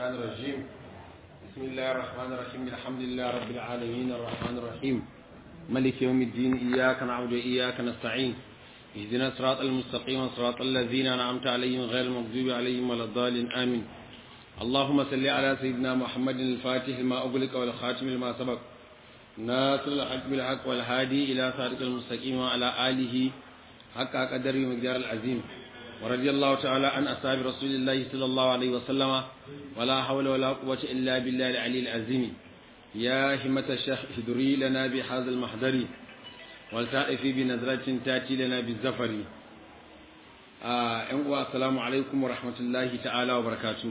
الشيطان الرجيم. بسم الله الرحمن الرحيم. الحمد لله رب العالمين الرحمن الرحيم ملك يوم الدين. إياك نعبد وإياك نستعين. اهدنا الصراط المستقيم صراط الذين أنعمت عليهم غير المغضوب عليهم ولا الضالين آمين. اللهم صل على سيدنا محمد الفاتح لما أغلق والخاتم لما سبق ناصر الحق بالحق والهادي إلى صراطك المستقيم وعلى آله حق قدره ومقدار العظيم. ورضي الله تعالى عن أصحاب رسول الله صلى الله عليه وسلم ولا حول ولا قوة إلا بالله العلي العظيم. يا همة الشيخ اهدري لنا بهذا المحضر والتعرفي بنظرة تأتي لنا بالزفر. السلام عليكم ورحمة الله تعالى وبركاته.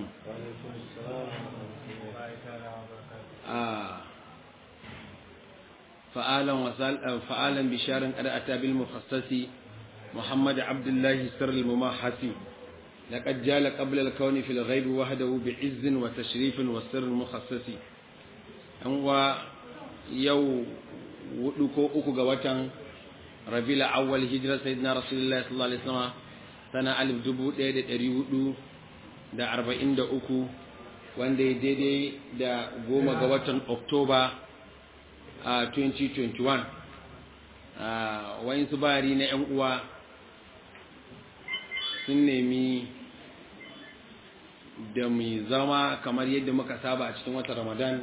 فعالا بشار قد أتى بالمخصص محمد عبد الله سر المماحسي. لقد جال قبل الكون في الغيب وحده بعز وتشريف والسر المخصص. يو ودكو uku ga watan Rabiul Awwal hijira sayyidina Rasulullah sallallahu alaihi wasallam sana 1443 wanda ya daidai da 10 ga watan Oktoba 2021. Wayin su bari na ƴan uwa sun nemi da mu zama kamar yadda muka saba a cikin watan Ramadan.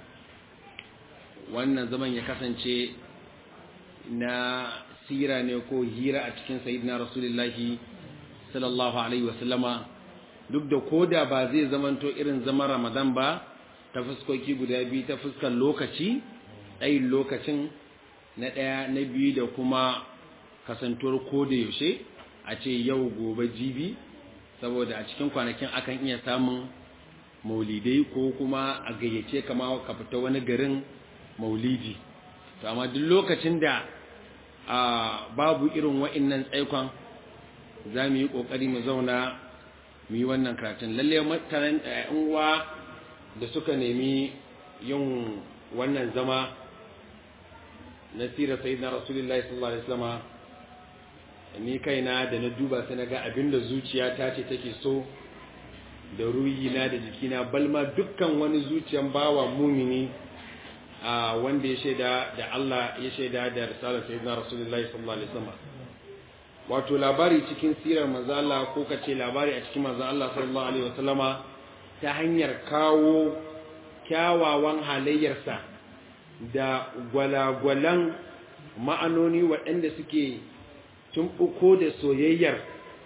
Wannan zaman ya kasance na sira ne ko hira a cikin sayyidina Rasulullahi sallallahu alaihi wasallama, duk da koda ba zai zamanto irin zaman Ramadan ba ta fuskoki guda biyu, ta fuskar lokaci tsayin lokacin na ɗaya na biyu da kuma kasantuwar koda yaushe a ce yau gobe jibi, saboda a cikin kwanakin akan iya samun maulidai ko kuma a gayyace kama ka fita wani garin maulidi. To amma duk lokacin da babu irin wa'innan tsaikon za mu yi ƙoƙari mu zauna mu yi wannan karatun. Lalle mutanen uwa da suka nemi yin wannan zama na sirar sayyidina Rasulullahi sallallahu alaihi wasallam, ni kaina da na duba sai naga abinda zuciyata ce take so da ruhina da jikina, balma dukkan wani zuciyan bawa mumini wanda ya shaida da Allah, ya shaida da risalar sayyidina Rasulullahi sallallahu alaihi wasallam. Wato labari cikin sirar manzo Allah ko kace labari a cikin manzo Allah sallallahu alaihi wasallama ta hanyar kawo kyawawan halayyarsa da gwalagwalan ma'anoni waɗanda suke tumɓuko da soyayyar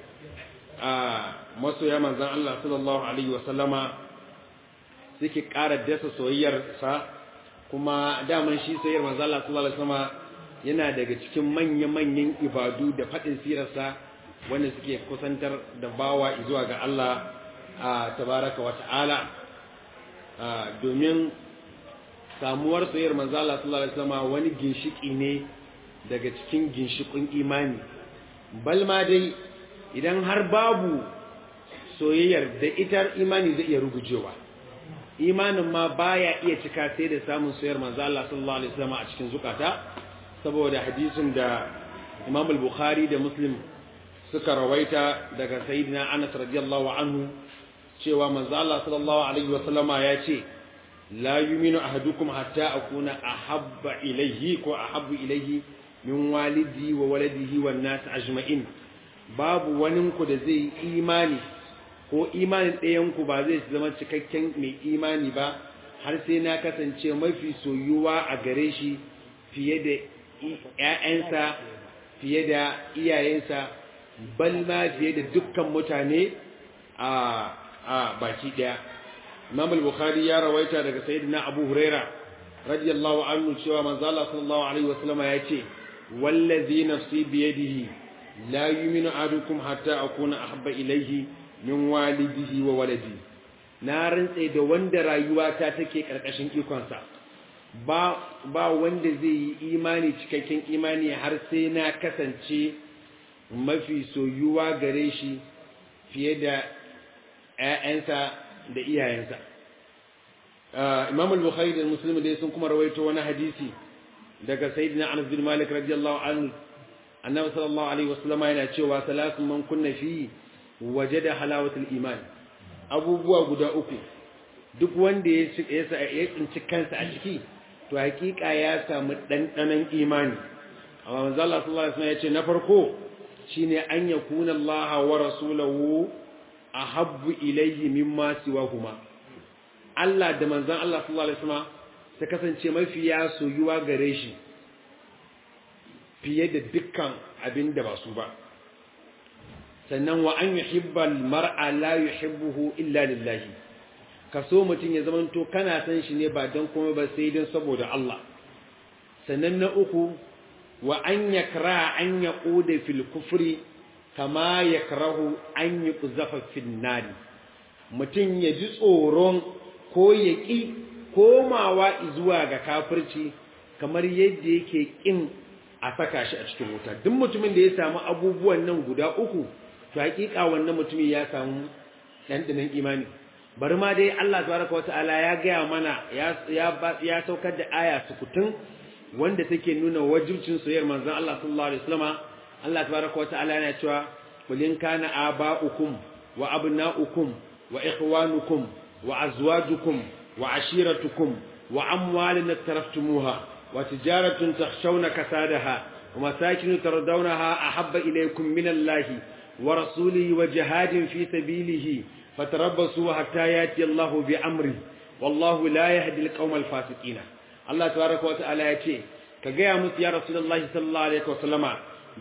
masoya manzan Allah sallallahu alaihi wasallama, suke ƙara dasa soyayyarsa. Kuma daman shi soyayyar manzan Allah sallallahu alaihi wasallama yana daga cikin manya-manyan ibadu da faɗin sirarsa wanda suke kusantar da bawa zuwa ga Allah tabaraka wa ta'ala. Domin samuwar soyayyar manzan Allah sallallahu alaihi wasallama wani ginshiki ne daga cikin ginshikin imani. Balma dai idan har babu soyayyar da ita imani zai iya rugujewa. Imanin ma baya iya cika sai da samun soyayyar manzo Allah sallallahu alaihi wasallam a cikin zukata, saboda hadisin da Imam al-Bukhari da Muslim suka rawaita daga sayyidina Anas radiyallahu anhu cewa manzo Allah sallallahu alaihi wasallama ya ce la yu'minu ahadukum hatta akuna ahabba ilayhi ko ahabbu ilayhi min walidi wa waladihi wan nas ajma'in. Babu waninku da zai imani ko imanin ɗayanku ba zai zama cikakken mai imani ba har sai na kasance mafi soyuwa a gare shi fiye da ƴaƴansa, fiye da iyayensa, balma fiye da dukkan mutane a baki ɗaya. Imam al-Bukhari ya rawaita daga sayyidina Abu Huraira radiyallahu anhu cewa manzo Allah sallallahu alaihi wasallam ya ce wallazi nafsi biyadihi la yu'minu ahadukum hatta akuna ahabba ilayhi min walidihi wa waladi. Na rantse da wanda rayuwata take karkashin ikonsa, ba wanda zai yi imani cikakken imani har sai na kasance mafi soyuwa gare shi fiye da ƴaƴansa da iyayensa. Imam al-Bukhari da Muslim dai sun kuma rawaito wani hadisi daga sayyidina Anas bin Malik radiyallahu anhu, annabi sallallahu alaihi wasallam yana cewa salasun man kunna fi wajada halawatul iman. Abubuwa guda uku duk wanda ya tsinci kansa a ciki to hakika ya samu dandanan imani. amma manzo Allah sallallahu alaihi wasallam ya ce na farko shine an yakuna Allah wa rasuluhu ahabbu ilayhi mimma siwahuma. Allah da manzon Allah sallallahu alaihi wasallam ta kasance mafiya soyuwa gare shi fiye da dukkan abin da ba su ba. sannan wa an yuhibbal mar'a la yuhibbuhu illa lillahi, kaso mutum ya zamanto kana san shi ne ba don komai ba sai don saboda Allah. sannan na uku wa an yakra an yaquda fil kufri kama yakrahu an yuqzafa fil nar, mutum ya ji tsoron ko ya ƙi komawa zuwa ga kafirci kamar yadda yake ƙin a saka shi a cikin wuta. Duk mutumin da ya samu abubuwan nan guda uku to hakika wannan mutumin ya samu ɗanɗanon imani. Bari ma dai Allah tabaraka wa ta'ala ya gaya mana ya saukar da aya sukutun wanda take nuna wajibcin soyayyar manzon Allah sallallahu alaihi wasallam. Allah tabaraka wa ta'ala yana cewa qul in kana aba'ukum wa abna'ukum wa ikhwanukum wa azwajukum wa ashiratukum wa amwalun taraftumuha wa tijaratun takhshawna kasadaha wa masakin tardawnaha ahabba ilaykum minallahi wa rasulihi wa jihadin fi sabilihi fatarabbasu hatta yati Allahu bi amri wallahu la yahdi al-qawma al-fasiqin. Allah tabaraka wa ta'ala yace ka ga ya musu ya rasulullahi sallallahu alaihi wasallama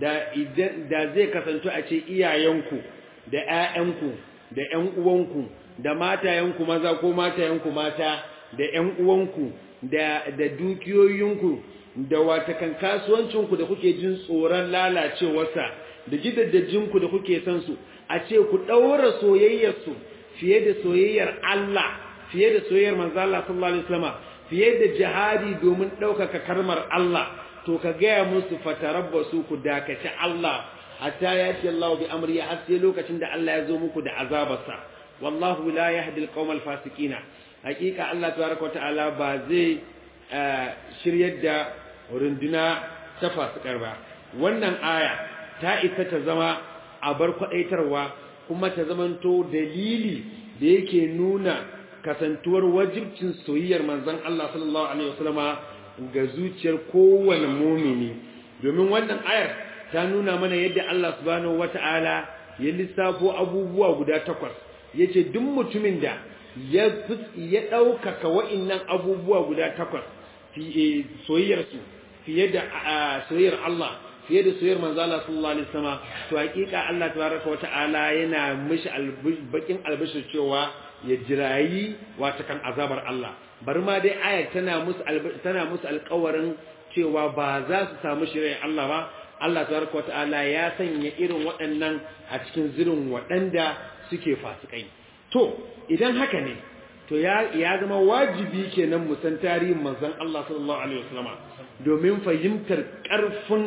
da zai kasance a ce iyayenku da ƴaƴanku da ƴan uwanku da matayenku maza ko matayenku mata da ƴan uwanku da dukiyoyinku da watakan kasuwancinku da kuke jin tsoron lalacewarsa da gidaddajinku da kuke son su a ce ku daura soyayyarsu fiye da soyayyar Allah, fiye da soyayyar manzo Allah sallallahu alaihi wasallam, fiye da jihadi domin ɗaukaka karmar Allah, to ka gaya musu fatarabbasu ku dakaci Allah hatta yati Allah bi amri, har sai lokacin da Allah ya zo muku da azabarsa. wallahu la yahdi al-qawma al-fasiqin. hakika Allah tabaraka wa ta'ala ba zai shiryar da runduna ta fasikar ba. wannan aya ta isa ta zama abar kwadaitarwa kuma ta zamanto dalili da yake nuna kasantuwar wajibcin soyayyar manzon Allah sallallahu alaihi wasallama ga zuciyar kowane mumini. domin wannan ayar ta nuna mana yadda Allah subhanahu wata'ala ya lissafo abubuwa guda 8, yace duk mutumin da ya ɗaukaka wa'innan abubuwa guda 8 soyayyar su fiye da soyayyar Allah, fiye da soyayyar manzo Allah sallallahu alaihi wasallam, to hakika Allah tabaraka wata'ala yana mishi bakin albashir cewa ya jirayi wata kan azabar Allah. bari ma dai ayar tana musu alƙawarin cewa ba za su samu shirya Allah ba. Allah tabaraka wata'ala ya sanya irin waɗannan a cikin zirin waɗanda suke fasikai. To idan haka ne to ya zama wajibi kenan mu san tarihin manzon Allah sallallahu alaihi wasallam domin fahimtar ƙarfin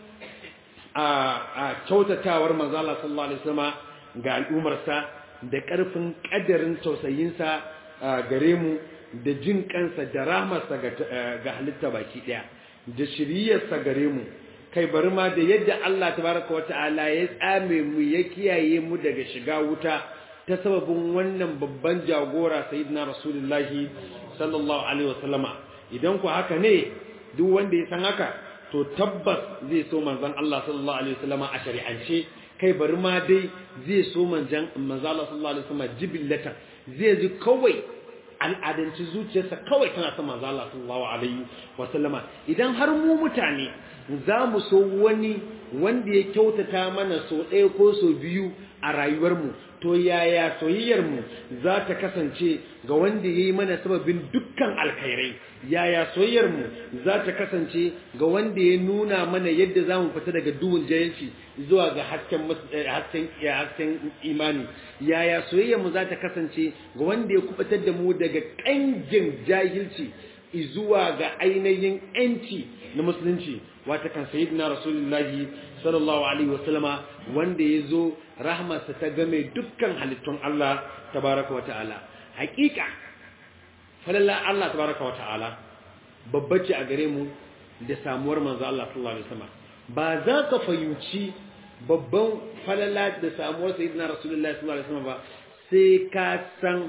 a kyautatawar manzon Allah sallallahu alaihi wasallam ga al'umarsa da ƙarfin ƙadarin tausayinsa gare mu da jin kansa da rahmarsa ga halitta baki ɗaya da shiriyarsa gare mu. kai bari ma da yadda Allah tabaraka wata'ala ya tsame mu ya kiyaye mu daga shiga wuta ta sababin wannan babban jagora sayyidina rasulullahi sallallahu alaihi wasallama. idan ku haka ne duk wanda ya san haka to tabbas zai so manzon Allah sallallahu alaihi wasallama a shari'ance. kai bari ma dai zai so manzon Allah sallallahu alaihi wasallama jibillata, zai ji kawai al'adanci zuciyarsa kawai tana son manzo Allah sallallahu alaihi wasallama. idan har mu mutane za mu so wani wanda ya kyautata mana so ɗaya ko so biyu a rayuwarmu, to yaya soyayyarmu za ta kasance ga wanda ya yi mana sababin dukkan alkhairai? yaya soyayyarmu za ta kasance ga wanda ya nuna mana yadda za mu fita daga duhun jahilci zuwa ga hasken imani? yaya soyayyarmu za ta kasance ga wanda ya kubatar da mu daga ƙangin jahilci zuwa ga ainihin ‘yanci na musulunci? wata kan sayyidina rasulullahi sallallahu alaihi wasallama, wanda ya zo rahmarsa ta game dukkan halittun Allah tabaraka wa ta'ala. hakika falalla Allah tabaraka wa ta'ala babba ce a gare mu da samuwar manzo Allah sallallahu alaihi wasallam. ba za ka fahimci babban falalla da samuwar sayyidina rasulullahi sallallahu alaihi wasallam ba sai ka san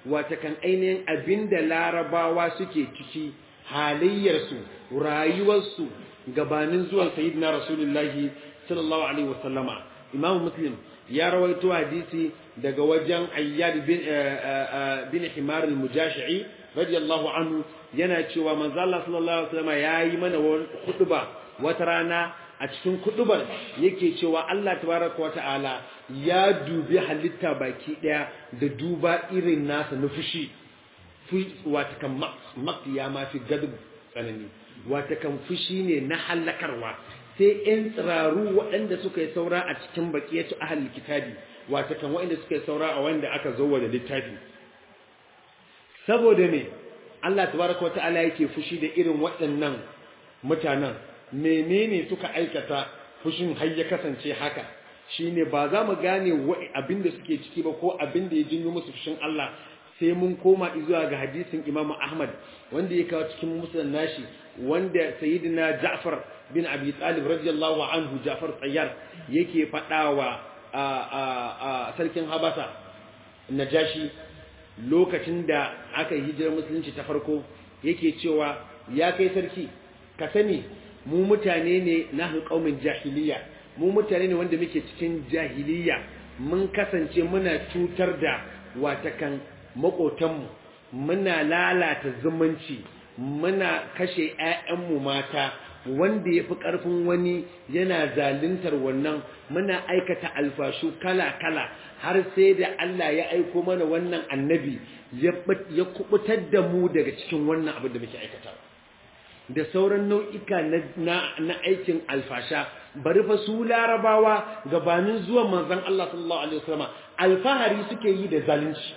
watakan ainihin abinda larabawa suke ciki, halayyarsu, rayuwarsu gabanin zuwan sayyidina rasulullahi sallallahu alaihi wasallama. Imam Muslim ya rawaito hadisi daga wajen Ayyad bin Himar al-Mujashi'i radiyallahu anhu, yana cewa manzo Allah sallallahu alaihi wasallama yayi mana khutba wata rana. A cikin kudubar yake cewa Allah tabaraka wata'ala ya dubi halitta baki daya da duba irin nasa na fushi, wata kan makti ya mafi gadu tsanani, wata kan fushi ne na halakarwa, sai ‘yan tsiraru waɗanda suka yi saura a cikin baƙiyatu ahal kitabi, wata kan waɗanda suka yi saura a wanda aka zo da littafi. Saboda me Allah tabaraka wata'ala yake fushi da irin waɗannan mutanen, menene suka aikata fushin har ya kasance haka? Shine ba za mu gane abinda suke ciki ba ko abinda ya jinyo musu fushin Allah sai mun koma zuwa ga hadisin Imam Ahmad wanda ya kawo cikin musnad nashi, wanda sayyidina Ja'far bin Abi Talib radiyallahu anhu, Ja'far Tayyar, yake fadawa a sarkin Habasa Najashi lokacin da aka yi hijirar musulunci ta farko, yake cewa ya kai sarki, ka sani mu mutane ne na qaumin jahiliya, mu mutane ne wanda muke cikin jahiliya, mun kasance muna cutar da watakan makotanmu, muna lalata zumunci, muna kashe ƴaƴanmu mata, wanda yafi ƙarfin wani yana zaluntar wannan, muna aikata alfashu kala-kala, har sai da Allah ya aiko mana wannan annabi ya kubutar da mu daga cikin wannan abin da muke aikata. Da sauran nau'ika na aikin alfasha, bari fa su larabawa gabanin zuwan manzon Allah sallallahu alaihi wasallam alfahari suke yi da zalunci.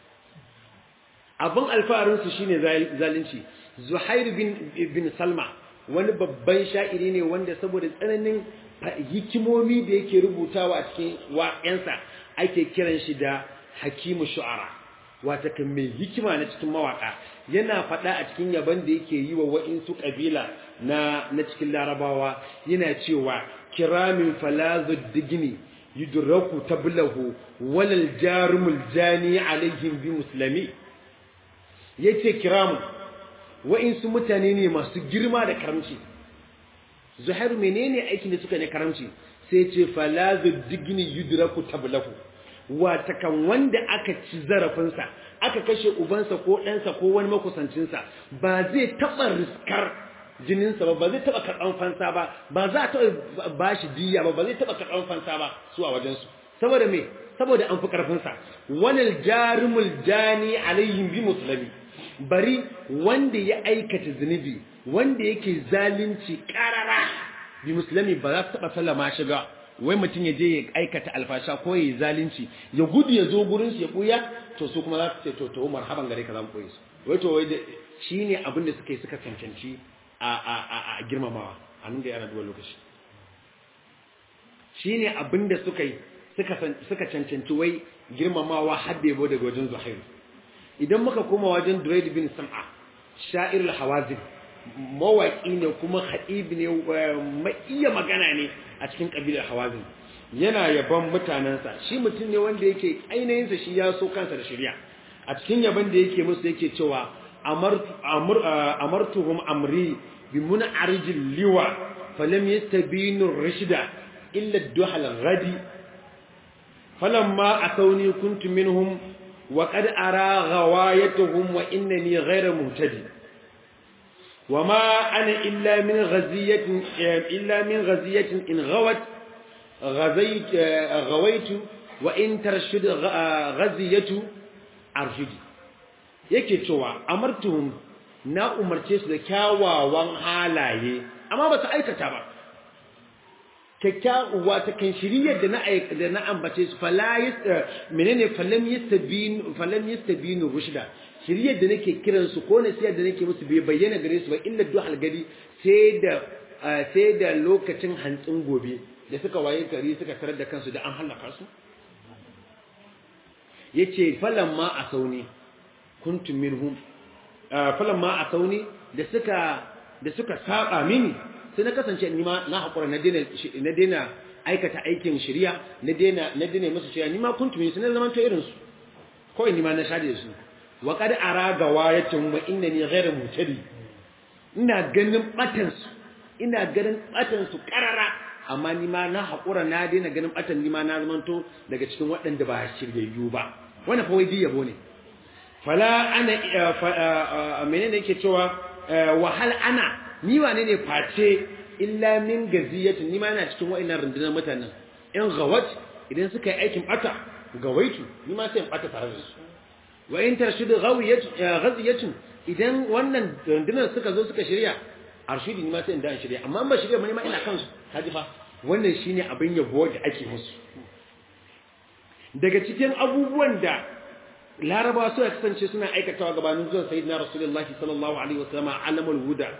Abin alfaharin su shine zalunci. Zuhair bin Salma wani babban sha'iri ne wanda saboda tsananin hikimomi da yake rubutawa a cikin waƙensa ake kiran shi da Hakimu Shu'ara, wata kan mai hikima na cikin mawaka. Yana faɗa a cikin yaban da yake yi wa wa'insu ƙabila na cikin larabawa, yana cewa kiramin falazud digni yudraku tablahu walal jarumul jani alaihim bi muslimi. Yace kiramu wa'insu mutane ne masu girma da karamci. Zuhair menene aikin da suka ne karamci? Sai ce falazud digni yudraku tablahu, wata kan wanda aka ci zarafinsa, aka kashe ubansa ko ɗansa ko wani makusancinsa, ba zai taɓa riskar jininsa ba zai taɓa karɓan fansa ba, ba za a taɓa ba shi diya ba zai taɓa karɓan fansa ba su a wajensu. Saboda me? Saboda an fi ƙarfinsa. Wanal jarumul jani alayhim bi musulmi, bari wanda ya aikata zunubi, wanda yake zalunci ƙarara bi musulmi, ba za su taɓa sallama shi ga wai mutum ya je ya aikata alfasha ko ya yi zalunci ya gudu ya zo gurin su ya buya, to su kuma za su ce to marhaban gare ka za mu koyi su. Wai to wai shine abin da suka yi, suka cancanci a girmamawa a nan da yana duwa lokaci. Shine abin da suka yi, suka cancanci wai girmamawa har da yabo daga wajen Zuhairu. Idan muka koma wajen Durayd bin Sam'a, sha'ir al-Hawazin, mawaki ne kuma khatibi ne, mai iya magana ne a cikin kabilar Hawazin, yana yaban mutanansa. Shi mutum ne wanda yake ainihin sa shi ya so kansa da shari'a. A cikin yaban da yake musu yake cewa amartuhum amri bi mun'arijil liwa falam yastabinu rashida illa ad-duhal ghadi falamma atawni kuntu minhum wa qad ara ghawayatuhum wa innani ghayra muhtadi وما أنا إلا من غزية إن غويت وإن ترشد غزية أرشدي. yake cewa amartuhum, na umarce su da kyawawan halaye amma ba su aikata ba. Kyakkyawa ta kan shiriyar da na ambace su falam yastabinu rushda, shiriyar da nake kiran su ko nasiyar da nake musu bai bayyana gare su ba illa duhal gadi, sai da lokacin hantsin gobe da suka waye gari suka tarar da kansu da an halaka su. Yace falamma asawni kuntum minhum, falamma asawni da suka saba mini sai na kasance ni ma na hakura na daina aikata aikin shari'a, na daina musu shari'a, ni ma kuntum min, sai na zama to irin su, ko ni ma na shade su. wa qad ara gawayatun wa innani ghayr mutadi ina ganin batan su karara amma ni ma na hakura na daina ganin batan ni ma na zamanto daga cikin waɗanda ba shiryayyu ba wannan fa wai yabo ne fala ana menene yake cewa wahal ana ni wane ne face illa min gaziyatu ni ma ina cikin wa'annan rundunar mutanen in gawat idan suka yi aikin bata gawaitu ni ma sai in bata tare da su wa in tarshidu ghaziyatu idan wannan rundunar suka zo suka shirya arshidi ni ma sai in da shirya amma ba shirya ni ma ina kansu kaji fa wannan shine abin yabo da ake musu daga cikin abubuwan da Laraba suka kasance suna aikatawa gabanin zuwan sayyidina Rasulullahi sallallahu alaihi wasallam alamul huda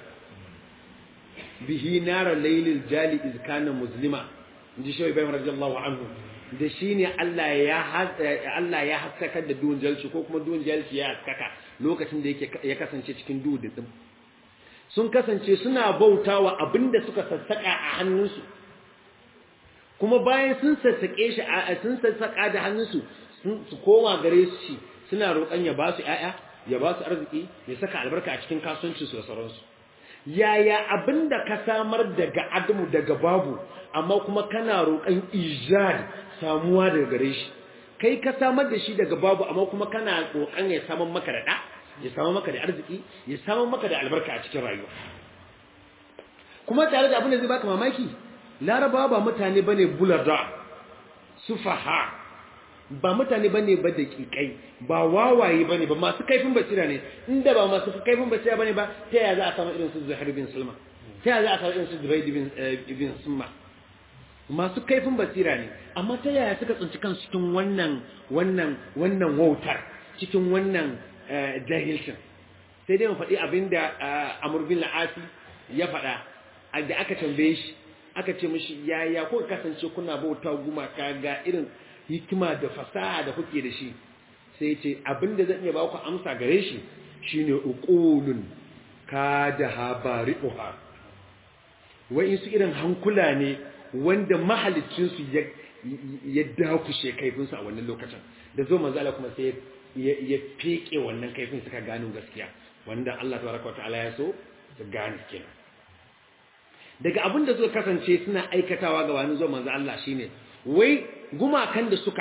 bihi nara laylil jali iz kana muslima inji shi Ibrahim radiyallahu anhu da shine Allah ya haskaka da duhun jalci ko kuma duhun jalci ya haskaka lokacin da ya kasance cikin duhu din sun kasance suna bautawa abinda suka sassaka a hannunsu kuma bayan sun sassake shi sun sassaka da hannunsu su koma gare shi suna roƙon ya ba su ƴaƴa ya ba su arziki ya saka albarka a cikin kasuwancin su da sauransu yaya abinda ka samar daga adamu daga babu amma kuma kana roƙon ijad samuwa daga gare shi kai ka samar da shi daga babu amma kuma kana roƙon ya samar maka da ya samar maka da arziki ya samar maka da albarka a cikin rayuwa kuma tare da abin da zai baka mamaki Larabawa ba mutane bane bulada sufaha ba mutane bane ba daƙiƙai ba wawaye bane ba masu kaifin basira ne inda ba masu kaifin basira bane ba ta yaya za a samu irin su Zuhair bin Sulma ta yaya za a samu irin su Zubayd bin Summa masu kaifin basira ne amma ta yaya suka tsinci kansu cikin wannan wautar cikin wannan jahilcin sai dai mu faɗi abinda Amr bin al-Asi ya faɗa da aka tambaye shi aka ce mishi yaya ko kasance kuna bauta gumaka ga irin hikima da fasaha da kuke da shi sai ce abinda zan iya ba ku amsa gare shi shine uqulun kada habari'uha wai su irin hankula ne wanda mahalicin su ya dakushe kaifin su a wannan lokacin da zo manzo Allah kuma sai ya feke wannan kaifin suka gano gaskiya wanda Allah tabaraka ta'ala ya so su gane kenan daga abinda suka kasance suna aikatawa ga wani zo manzo Allah shine wai gumakan da suka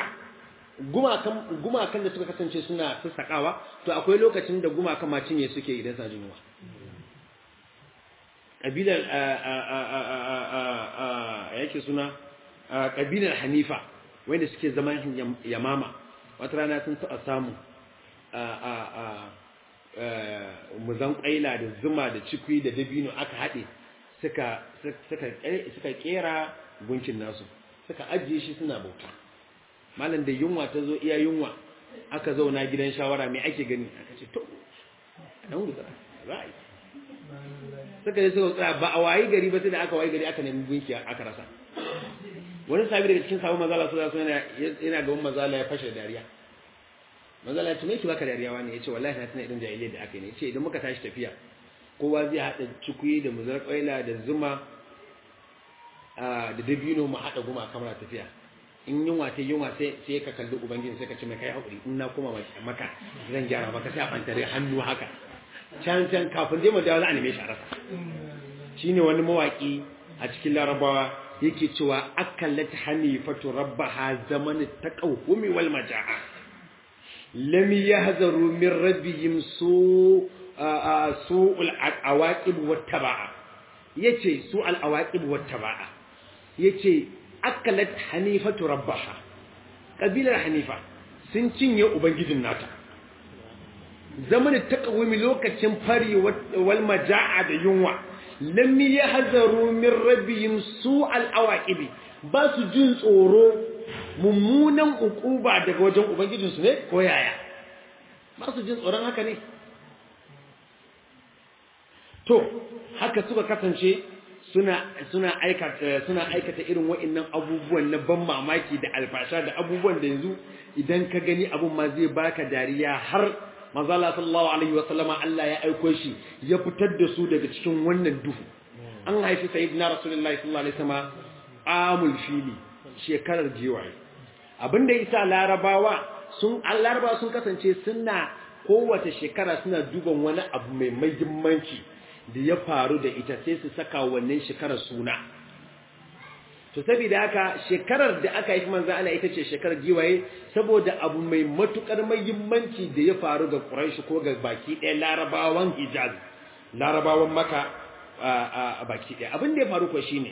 kasance suna sassakawa to akwai lokacin da gumakan ma cinye suke idan sa jinuwa kabilar yake suna kabilar Hanifa wanda suke zaman Yamama wata rana sun taɓa samu muzan ƙaila da zuma da cikwi da dabino aka haɗe suka kera gunkin nasu suka ajiye shi suna bauta malam da yunwa ta zo iya yunwa aka zauna gidan shawara mai ake gani aka ce to dan guza rai suka je suka tsaya ba a wayi gari ba sai da aka wayi gari aka nemi gunki aka rasa wani sabi daga cikin sabon mazala su yana gaban mazala ya fashe dariya mazala ya ce me ki baka dariya wani ya ce wallahi na tana irin jahiliyar da aka yi ne ya ce idan muka tashi tafiya kowa zai haɗa cikuyi da muzar ƙwaila da zuma da dabino mu haɗa guma kamar tafiya in yunwa ta yunwa sai ka kalli ubangiji sai ka ce mai kai haƙuri in na koma maka zan gyara maka sai a bantare hannu haka can kafin dai mu dawo za a neme shi a rasa shine wani mawaki a cikin Larabawa yake cewa akallat hanifatu rabbaha zaman taqawumi wal majaa lam yahzaru min rabbihim su'ul awaqib wattabaa yace su'al awaqib wattabaa yace akalat hanifatu rabbaha kabilar hanifa sun cinye ubangijin nata zamanin taqawimi lokacin fari wal majaa da yunwa lam yahzaru min rabbihim su'al awaqib ba su jin tsoro mummunan ukuba daga wajen ubangijinsu ne ko yaya ba su jin tsoron haka ne to haka suka kasance suna aikata irin wa'annan abubuwan na ban mamaki da alfasha da abubuwan da yanzu idan ka gani abun ma zai baka dariya har manzo Allah sallallahu alaihi wasallama Allah ya aiko shi ya fitar da su daga cikin wannan duhu an haifi sayyidina rasulullahi sallallahu alaihi wasallama amul fili shekarar jiwaye abinda yasa larabawa sun kasance suna kowace shekara suna duban wani abu mai muhimmanci da ya faru da ita sai su saka wannan shekarar suna. To saboda haka shekarar da aka yi manzo Allah ita ce shekarar giwaye, saboda abu mai matukar muhimmanci da ya faru ga Quraysh ko ga baki ɗaya Larabawan Hijaz, Larabawan Makka a baki ɗaya. Abin da ya faru ko shine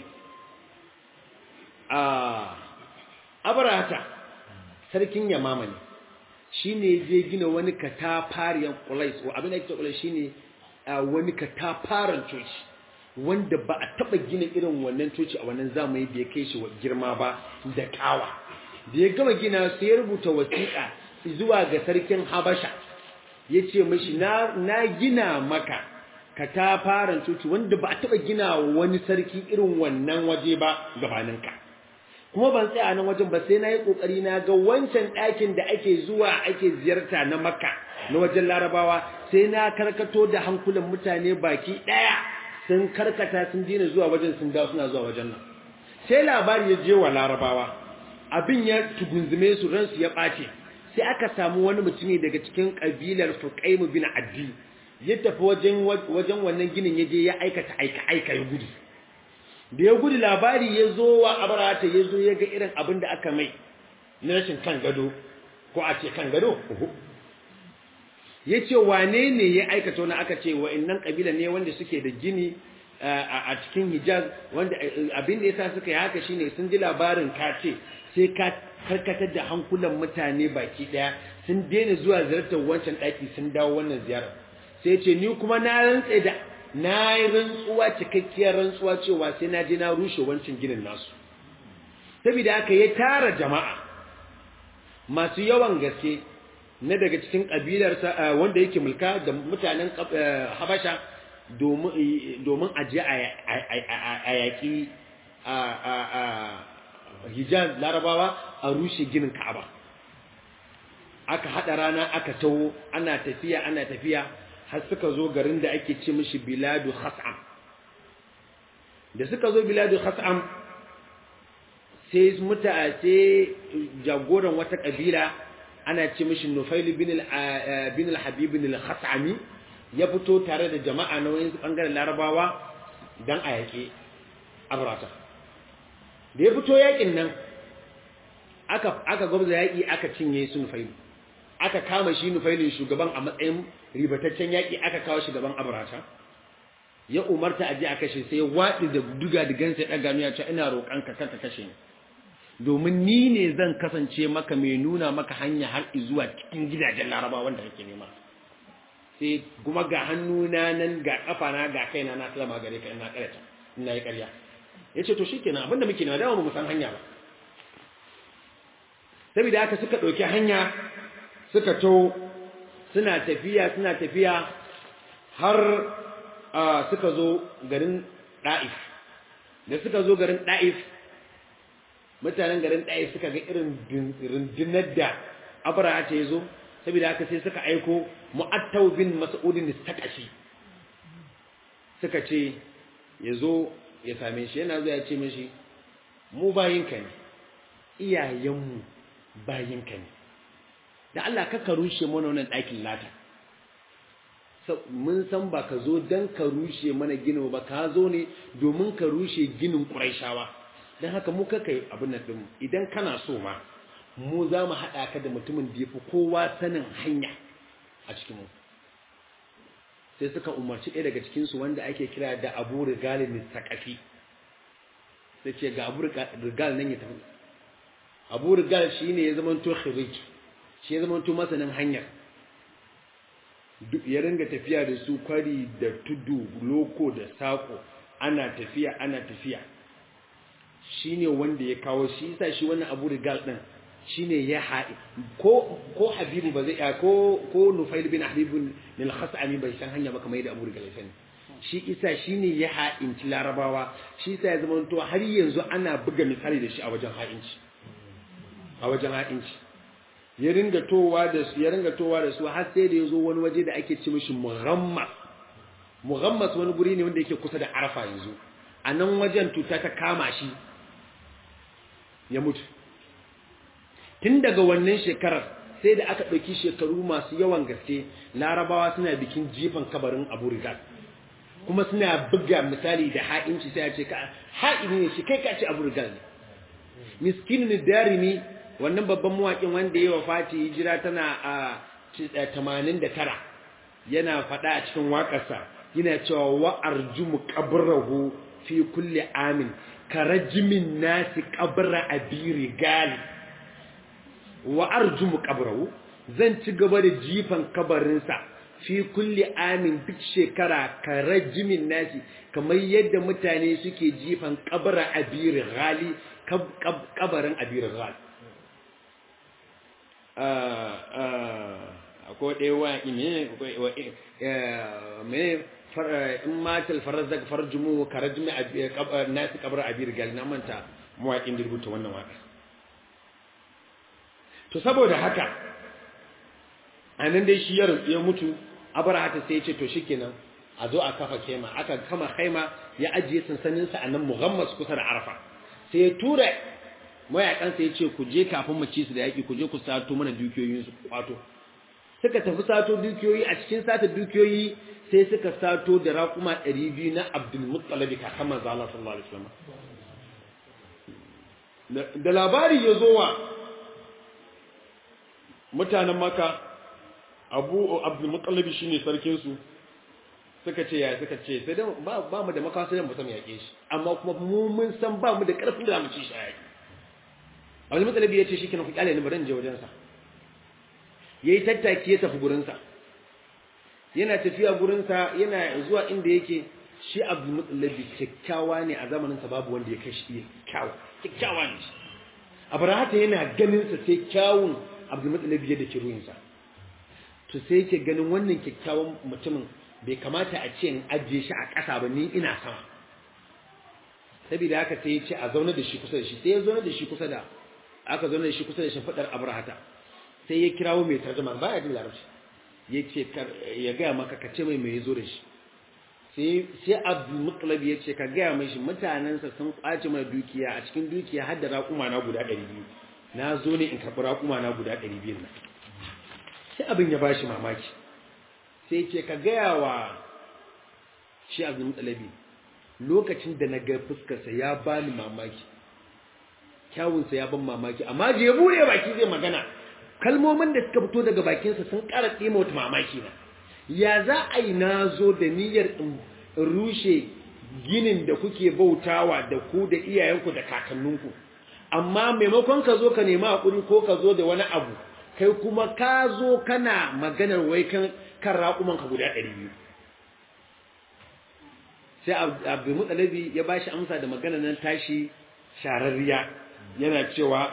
Abrahata sarkin Yamama ne, shine je gina wani katafariyan Qulais, wa abin da yake Qulais shine wani katafaren coci wanda ba a taba gina irin wannan coci a wannan zamani da ya kai shi girma ba da kawa. Da ya gama gina sai ya rubuta wasiƙa zuwa ga sarkin Habasha, yace mishi na gina maka katafaren coci wanda ba a taba gina wani sarki irin wannan waje ba gabaninka, kuma ban tsaya nan wajen ba sai na yi kokari na ga wancan ɗakin da ake zuwa ake ziyarta na Makka na wajen Larabawa, sai na karkato da hankulan mutane baki ɗaya sun karkata sun dina zuwa wajen, sun dawo suna zuwa wajen nan. Sai labari ya je wa Larabawa, abin ya tugunzume su, ransu ya ɓace. Sai aka samu wani mutumi daga cikin kabilar Fuqaym bin Addi ya tafi wajen wannan ginin, ya je ya aikata aika ya gudu. Da ya gudu labari ya zo wa Abrahata, ya zo ya ga irin abin da aka mai na rashin kan gado, ko a ce kan gado. Ya ce wane ne ya aikata wani, aka ce wa'annan kabila ne wanda suke da gini a cikin Hijaz, wanda abin da yasa suka yi haka shine sun ji labarin ka ce sai ka karkatar da hankulan mutane baki daya, sun daina zuwa ziyartar wancan daki sun dawo wannan ziyara. Sai ya ce ni kuma na yi rantsuwa, cikakkiyar rantsuwa cewa sai na je na rushe wancan ginin nasu. Saboda haka ya tara jama'a masu yawan gaske na daga cikin kabilarsa wanda yake mulka da mutanen Habasha domin a je a yaƙi Hijaz Larabawa a rushe ginin Ka'aba. Aka haɗa rana aka taho, ana tafiya har suka zo garin da ake ce mishi Biladu Khas'am. Da suka zo Biladu Khas'am sai jagoran wata kabila ana ce mishi Nufail bin al-Habib bin al-Khas'ami ya fito tare da jama'a na wani bangaren Larabawa dan a yaƙe Abrahata. Da ya fito yaƙin nan aka gwabza yaƙi, aka cinye su Nufail, aka kama shi Nufailin shugaban a matsayin ribataccen yaƙi, aka kawo shugaban Abrahata. Ya umarta a je a kashe, sai ya waɗi da duga digansa ya ɗaga ya ce ina roƙonka kanka kashe ni, domin ni ne zan kasance maka mai nuna maka hanya har zuwa cikin gidajen Laraba wanda kake nema. Sai kuma ga hannuna nan, ga kafana, ga kaina na sallama gare ka, ina karata, ina yi ƙarya. Yace to shikenan, abinda muke nema dama mu san hanya ba. Saboda haka suka dauki hanya, suka to suna tafiya har suka zo garin Da'if. Da suka zo garin Da'if, mutanen garin Da'if suka ga irin rundunar da Abraha ta yazo, saboda haka sai suka aiko Mu'attaw bin Mas'ud al-Saqafi, suka ce yazo ya same shi. Yana zo ya ce mishi mu bayinka ne, iyayenmu bayinka ne, da Allah ka rushe mana wannan ɗakin lata. Mun san ba ka zo don ka rushe mana ginin ba, ka zo ne domin ka rushe ginin Qurayshawa. Don haka mu ka kai abin nan ɗin, idan kana so ma mu za mu haɗa ka da mutumin da ya fi kowa sanin hanya a cikinmu. Sai suka umarci ɗaya daga cikinsu wanda ake kira da Abu Rigal al-Saqafi, sai ce ga Abu Rigal nan ya tafi. Abu Rigal shi ne ya zamanto khirij, shi ya zamanto masanin hanyar. Ya ringa tafiya da su kwari da tudu, loko da sako, ana tafiya. Shi ne wanda ya kawo shi, isa shi wannan Abu Rigal ɗin shi ne ya haɗi, ko Habibu ba zai ko Nufail bin Habib bin al-Khas'ami bai san hanya ba kamar yadda Abu Rigal ya sani. Shi isa shi ne ya ha'inci Larabawa, shi isa ya zama to har yanzu ana buga misali da shi a wajen ha'inci. Ya ringa towa da su har sai da ya zo wani waje da ake ci mishi Mughammas. Mughammas wani guri ne wanda yake kusa da Arafa yanzu. A nan wajen tuta ta kama shi ya mutu. Tun daga wannan shekarar sai da aka ɗauki shekaru masu yawan gaske larabawa suna bikin jifan kabarin Abu Rigal kuma suna buga misali da ha'inci sai a ce ka ha'ini ne shi kai ka ce Abu Rigal ne Miskin Darimi wannan babban mawaƙin wanda ya wafati hijira tana a 89 yana faɗa a cikin waƙarsa yana cewa wa arjumu qabrahu fi kulli amin karajimin nasi qabra abi rigal wa arjumu qabrahu zan ci gaba da jifan kabarinsa fi kulli amin duk shekara karajimin nasi kamar yadda mutane suke jifan qabra abi rigali kabarin abi rigal akwai ɗaya wa in matal farazak farjumu karajmi nasi kabar abi rigal na manta mawaƙin da rubuta wannan waƙa to saboda haka anan dai shi ya mutu abarahata sai ya ce to shikenan a zo a kafa kema aka kama khaima ya ajiye sansanin sa anan mughammas kusa da arafa sai ya tura mayakan sai ya ce ku je kafin mu ci su da yaki ku je ku sato mana dukiyoyin su kwato suka tafi sato dukiyoyi a cikin sata dukiyoyi sai suka sato da raƙuma 200 na Abdul Muttalib kakan manzo Allah sallallahu alaihi wasallam da labari ya zo wa mutanen Makka Abdul Muttalib shine sarkin su suka ce sai dan ba mu da makasa dan mutum yake shi amma kuma mu mun san ba mu da karfin da mu ci shi yake Abdul Muttalib ya ce shikenan ku kyale ni bari in je wajen sa yayi tattaki ya tafi gurin sa yana tafiya gurin sa yana zuwa inda yake shi Abdul Muttalib kikkiawa ne a zamanin sa babu wanda ya kai shi kikkiawa ne Abrahata yana ganin sa sai kyawun Abdul Muttalib ya dake ruhin sa to sai yake ganin wannan kikkiawan mutumin bai kamata a ce in ajiye shi a ƙasa ba ni ina sama saboda haka sai ya ce a zauna da shi kusa da shi sai ya zauna da shi kusa da aka zauna da shi kusa da shi fadar Abrahata sai ya kirawo mai tarjuma baya jin larabci ya ce ya ga maka ka ce mai yazo da shi sai Abdul Muttalib ya ce ka ga mai shi mutanansa sun kwace mai dukiya a cikin dukiya har da raƙuma na guda 200 na zo ne in karɓi raƙuma na guda 200 nan sai abin ya bashi mamaki sai ce ka gaya wa shi Abdul Muttalib lokacin da na ga fuskarsa ya bani mamaki kyawunsa ya ban mamaki amma je ya bude baki zai magana kalmomin da suka fito daga bakinsa sun ƙara tsima wata mamaki na ya za a yi na zo da niyyar in rushe ginin da kuke bautawa da ku da iyayenku da kakanninku amma maimakon ka zo ka nema hakuri ko ka zo da wani abu kai kuma ka zo kana maganar wai kan raƙuman ka guda 200 sai Abdul Muttalib ya bashi amsa da maganar nan tashi shararriya yana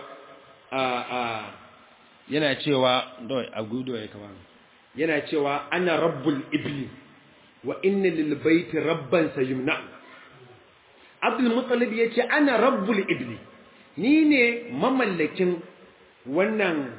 cewa doi agudo ya kama yana cewa ana rabbul ibli wa inna lil baiti rabban sayumna Abdul Muttalib yace ana rabbul ibli ni ne mamallakin wannan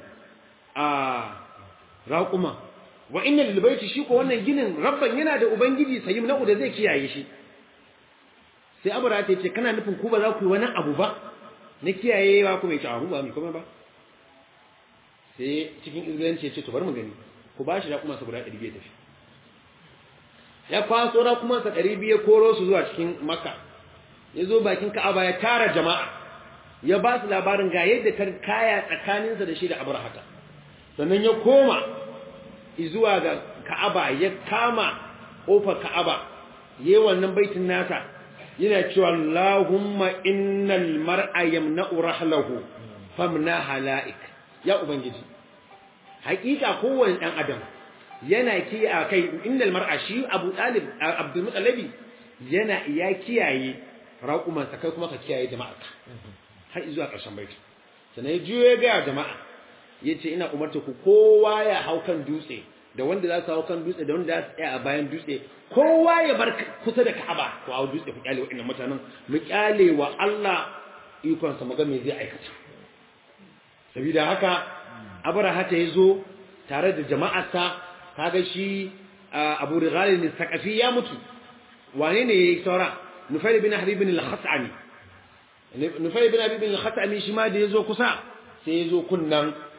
raƙuma wa inna lil baiti shi ko wannan ginin rabban yana da ubangiji sayumna da zai kiyaye shi sai Abraham ya ce kana nufin ku ba za ku yi wani abu ba na kiyayewa kuma ya ce ahu ba mi kuma ba sai cikin izgilanci ya ce to bar mu gani ku ba shi raƙuma sa guda 200 tafi ya kwaso raƙuma sa 200 ya koro su zuwa cikin Makka ya zo bakin Ka'aba ya tara jama'a ya ba su labarin ga yadda kaya tsakaninsa da shi da Abrahata sannan ya koma zuwa ga Ka'aba ya kama kofar Ka'aba yayin wannan baitin nasa yana cewa Allahumma innal mar'a yamna'u rahlahu famna halaik ya ubangiji hakika kowanne dan adam yana kai innal mar'a shi Abu Talib Abdul Muttalib yana iya kiyaye raƙuman sa kai kuma ka kiyaye jama'a har zuwa ƙarshen baiti sannan ya juye ga jama'a yace ina umarta ku kowa ya hau kan dutse da wanda za su hau kan dutse da wanda za su tsaya a bayan dutse kowa ya bar kusa da Ka'aba ko hau dutse ku kyale wa'annan mutanen mu kyale wa Allah ikon sa maga me zai aikata saboda haka Abraha ta yazo tare da jama'arsa kaga shi Abu Rigal ne Saqafi ya mutu wane ne yayi saura Nufayl bin Habib bin al-Khatami Nufayl bin Habib bin al-Khatami shi ma da yazo kusa sai yazo kunnan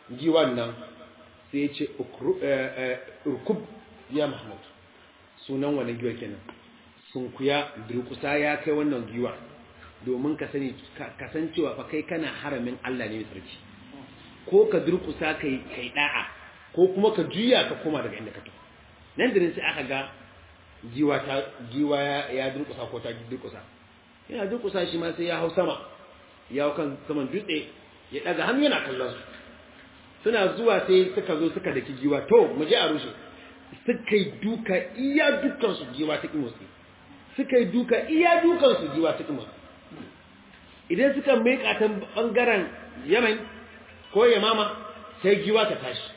giwan nan sai ya ce urkub ya Muhammad, sunan wannan giwa kenan, sunkuya durkusa ya kai wannan giwa, domin ka sani kasancewa fa kai kana haramin Allah ne mai sarki, ko ka durkusa kai da'a ko kuma ka juya ka koma daga inda ka tafi. Nan da nan sai aka ga giwa ya durkusa ko ta durkusa, yana durkusa shi ma sai ya hau sama, ya hau kan saman dutse, ya daga hannu yana kallon su. Suna zuwa sai suka zo suka daki giwa, to mu je a rushe. Suka yi duka iya dukan su giwa ta kimotsi, suka yi duka iya dukan su giwa ta kimotsi. Idan suka maika ta bangaren Yemen ko Yamama sai giwa ta tashi,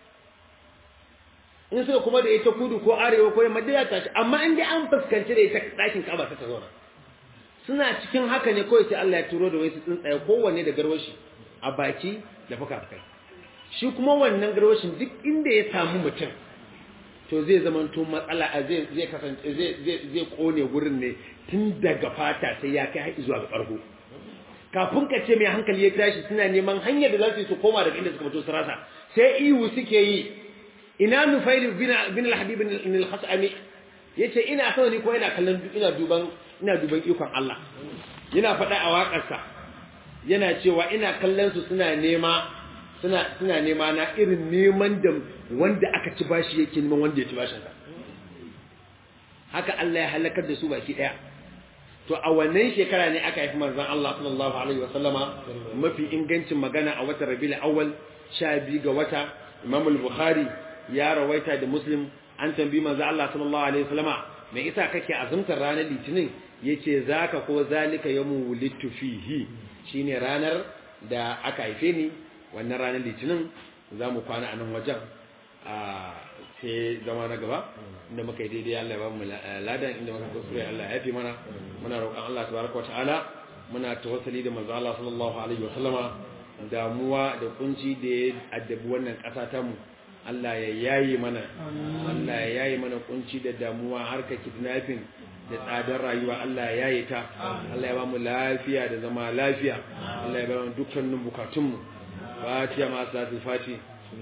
in suka kuma da ita kudu ko arewa ko yamma ya tashi, amma in dai an fuskanci da ita ɗakin Ka'aba ta zauna. Suna cikin haka ne kawai sai Allah ya turo da wasu tsuntsaye kowanne da garwashi a baki da fuka-fukai. Shi kuma wannan garwashin duk inda ya samu mutum to zai zamanto matsala, zai kasance zai kone gurin ne tun daga fata sai ya kai har zuwa ga ƙargo. Kafin ka ce mai hankali ya tashi suna neman hanyar da za su koma daga inda suka fito su rasa, sai ihu suke yi, ina Nufailu bin al-Habib bin al-Khasami, yace ina so ni ko ina kallon ina duban ikon Allah. Yana faɗa a waƙarsa yana cewa ina kallon su suna nema na irin neman da wanda aka ci bashi yake neman wanda ya ci bashin sa. Haka Allah ya halakar da su baki daya. To a wannan shekara ne aka haifi manzon Allah sallallahu alaihi wasallama, mafi ingancin magana a watan Rabiul Awwal 12 ga wata. Imam al-Bukhari ya rawaita da Muslim, an tambayi manzon Allah sallallahu alaihi wasallama, me yasa kake azumtar ranar Litinin? Yace zaka ko zalika yawmu wulidtu fihi, shine ranar da aka haife ni, wannan ranar Litinin. Zamu kwana a nan wajen sai zama na gaba inda muka yi daidai Allah ya ba mu ladan, inda muka kuskure Allah ya yafi mana. Muna roƙon Allah tabaraka wataala, muna tawassuli da manzo Allah sallallahu alaihi wasallama, damuwa da kunci da ya addabi wannan ƙasa ta mu Allah ya yayi mana, Allah ya yayi mana kunci da damuwa, harkar kidnapping da tsadar rayuwa Allah ya yaye ta. Allah ya ba mu lafiya da zama lafiya, Allah ya ba mu dukkanin bukatun mu. Fatiha ma salatul fati.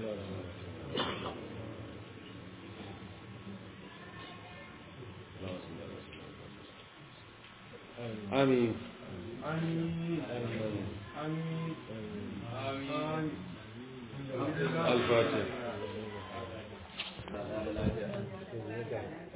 Amin. Al-Fatiha.